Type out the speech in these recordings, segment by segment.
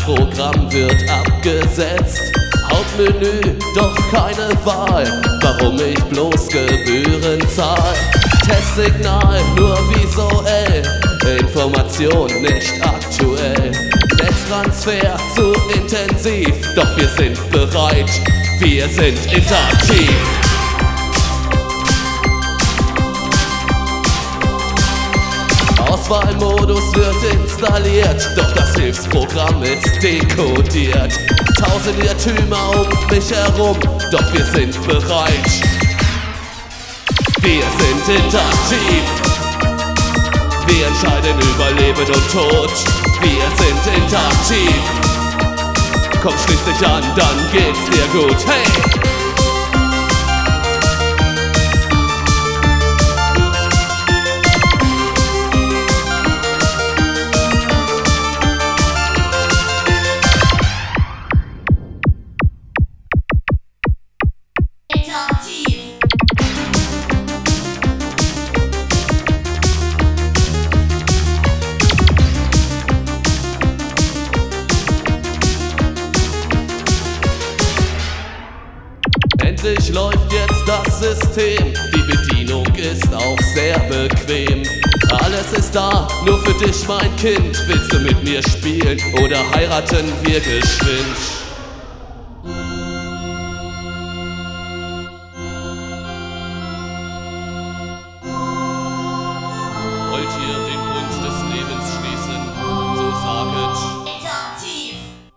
Programm wird abgesetzt. Hauptmenü, doch keine Wahl. Warum ich bloß Gebühren zahl? Testsignal, nur visuell. Information nicht aktuell. Netztransfer zu intensiv. Doch wir sind bereit, wir sind interaktiv. Auswahlmodus wird installiert, doch das Hilfsprogramm ist dekodiert. 1000 Irrtümer um mich herum, doch wir sind bereit. Wir sind interaktiv. Wir entscheiden über Leben und Tod. Wir sind interaktiv. Komm, schließ dich an, dann geht's dir gut. Hey! Endlich läuft jetzt das System, die Bedienung ist auch sehr bequem. Alles ist da, nur für dich mein Kind. Willst du mit mir spielen oder heiraten wir geschwind? Wollt ihr den Bund des Lebens schließen? So saget. Interaktiv.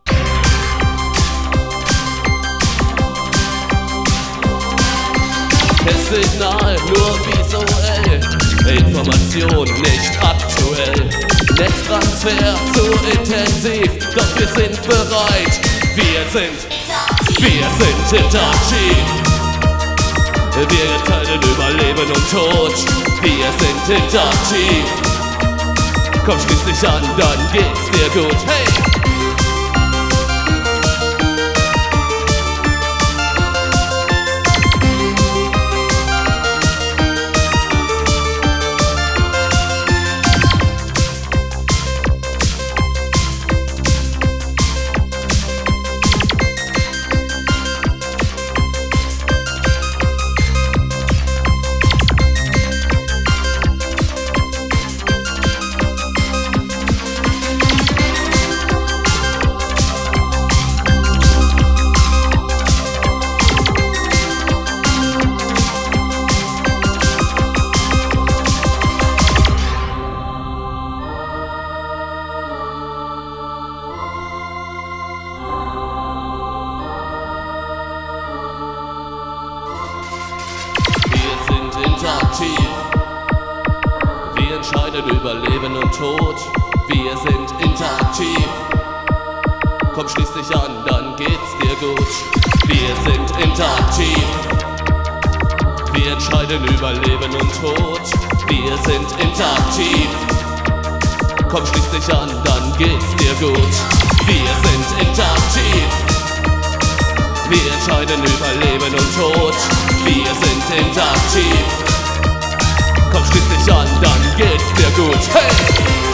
Testsignal, nur visuell. Information nicht aktuell. Netztransfer zu intensiv. Doch wir sind bereit. Wir sind interaktiv. Wir entscheiden über Leben und Tod. Wir sind interaktiv. Komm, schließ dich an, dann geht's dir gut. Hey! Interaktiv. Wir entscheiden über Leben und Tod. Wir sind interaktiv. Komm, schließ dich an, dann geht's dir gut. Wir sind interaktiv. Wir entscheiden über Leben und Tod. Wir sind interaktiv. Komm, schließ dich an, dann geht's dir gut. Wir sind interaktiv. Wir entscheiden über Leben und Tod. Wir sind interaktiv. Komm, schließ dich an, dann geht's dir gut. Hey!